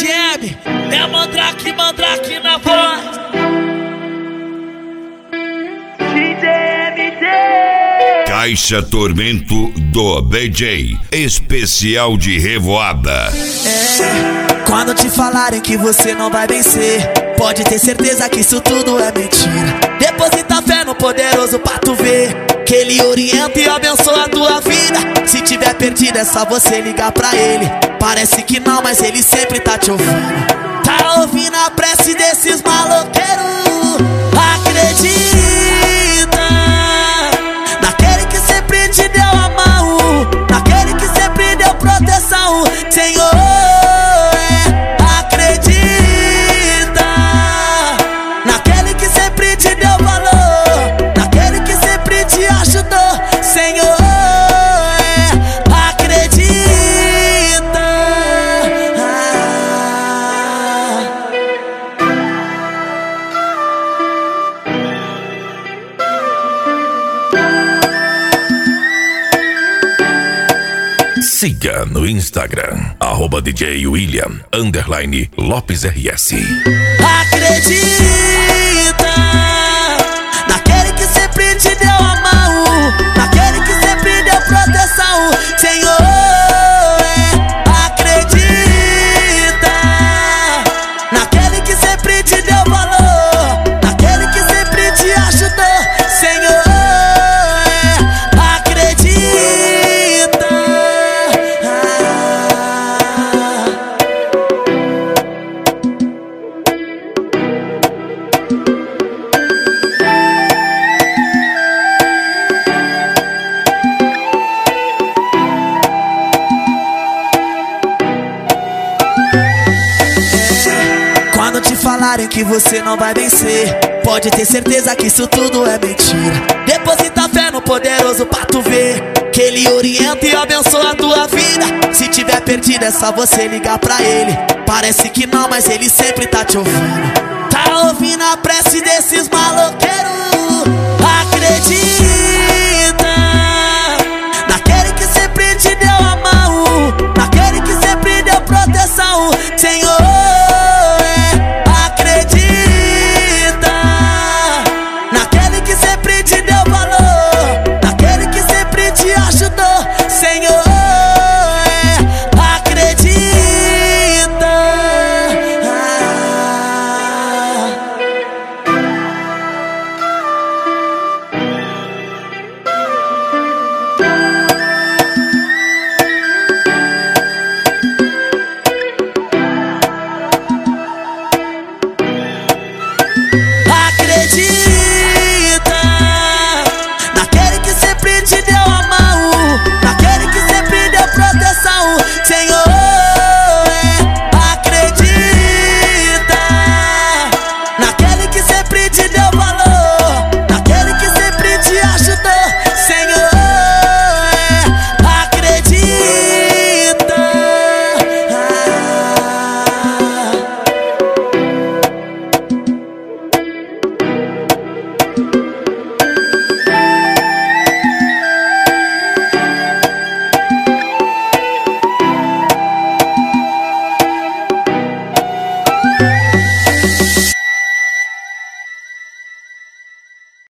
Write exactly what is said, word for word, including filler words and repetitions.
J M, é Mandrake, Mandrake na voz. D J M D. Caixa Tormento do D J, especial de revoada. É, quando te falarem que você não vai vencer, pode ter certeza que isso tudo é mentira. Deposita fé no poderoso pra tu ver que ele orienta e abençoa a tua vida. Se tiver perdido é só você ligar pra ele. Parece que não, mas ele sempre tá te ouvindo. Tá ouvindo a prece desses maloqueiros. Acredita naquele que sempre te deu a mão, naquele que sempre deu proteção, Senhor. Siga no Instagram, arroba D J William, underline Lopes R S. Acredita naquele que sempre te deu a mão, naquele que sempre deu proteção, Senhor. Acredita naquele que sempre te deu valor, naquele que sempre te ajudou, Senhor. Quando te falarem que você não vai vencer, pode ter certeza que isso tudo é mentira. Deposita fé no poderoso pra tu ver que ele orienta e abençoa a tua vida. Se tiver perdido é só você ligar pra ele. Parece que não, mas ele sempre tá te ouvindo. Tá ouvindo a prece desses maloqueiros. Acredita